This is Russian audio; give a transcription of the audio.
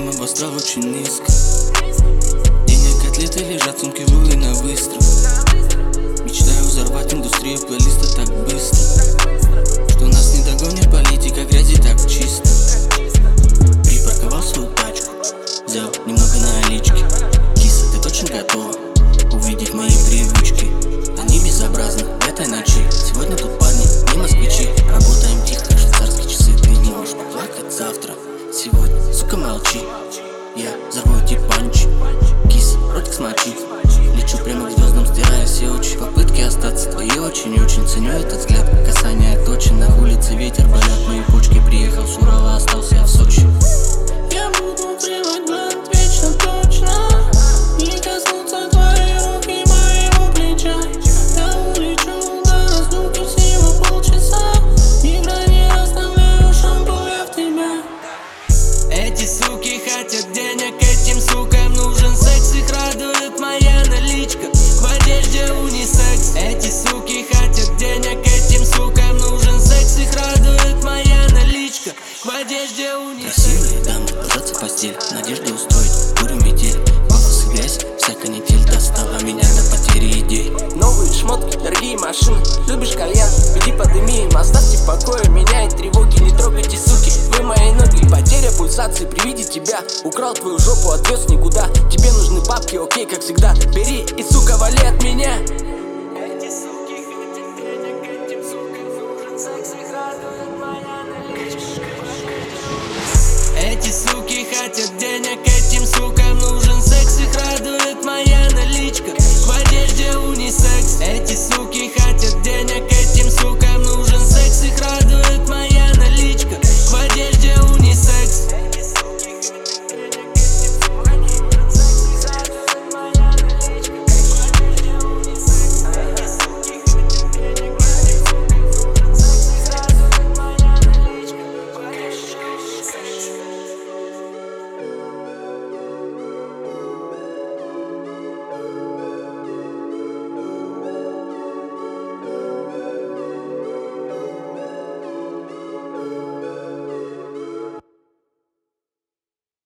обострал очень низко. Денег котлеты лежат в сумке, вылы на выстрел. Мечтаю взорвать индустрию плейлиста так быстро, что нас не догонит политика, грязи так чисто. Припарковал свою тачку, взял немного налички. Киса, ты точно готова увидеть мои привычки? Они безобразны в этой ночи. Сегодня тут парни, не москвичи. Работаем тихо, как швейцарские часы. Ты не можешь поплакать завтра. Сегодня, сука, молчи. Я взорву эти панчи. Кис, ротик смочи. Лечу прямо к звездам, стирая все очи. Попытки остаться твои очень-очень. Ценю этот взгляд, касание точен. На улице ветер, болят мои почки. Приехал с Урала, остался я в Сочи. Я буду плевать блант вечно точно. Не коснутся твои руки моего плеча. Я улечу до раздумки всего полчаса. Игра не оставляю шампуня в тебя. Эти суки хотят денег, этим сукам нужен секс. Их радует моя наличка в одежде унисекс. Эти суки хотят денег, этим сукам нужен секс. Их радует моя наличка в одежде унисекс. Красивые дамы, ложатся в постель, надежда устроить, курим метель. Пафос и грязь, вся канитель достала меня до потери идей. Новые шмотки, дорогие машины. Любишь кальян, иди подыми им. Оставьте в покое меня и тревоги. Не трогайте, суки, вы мои ноги. Потеря пульсации при виде тебя. Украл твою жопу, отвез никуда. Тебе нужны бабки, окей, как всегда. Бери и, сука, вали от меня.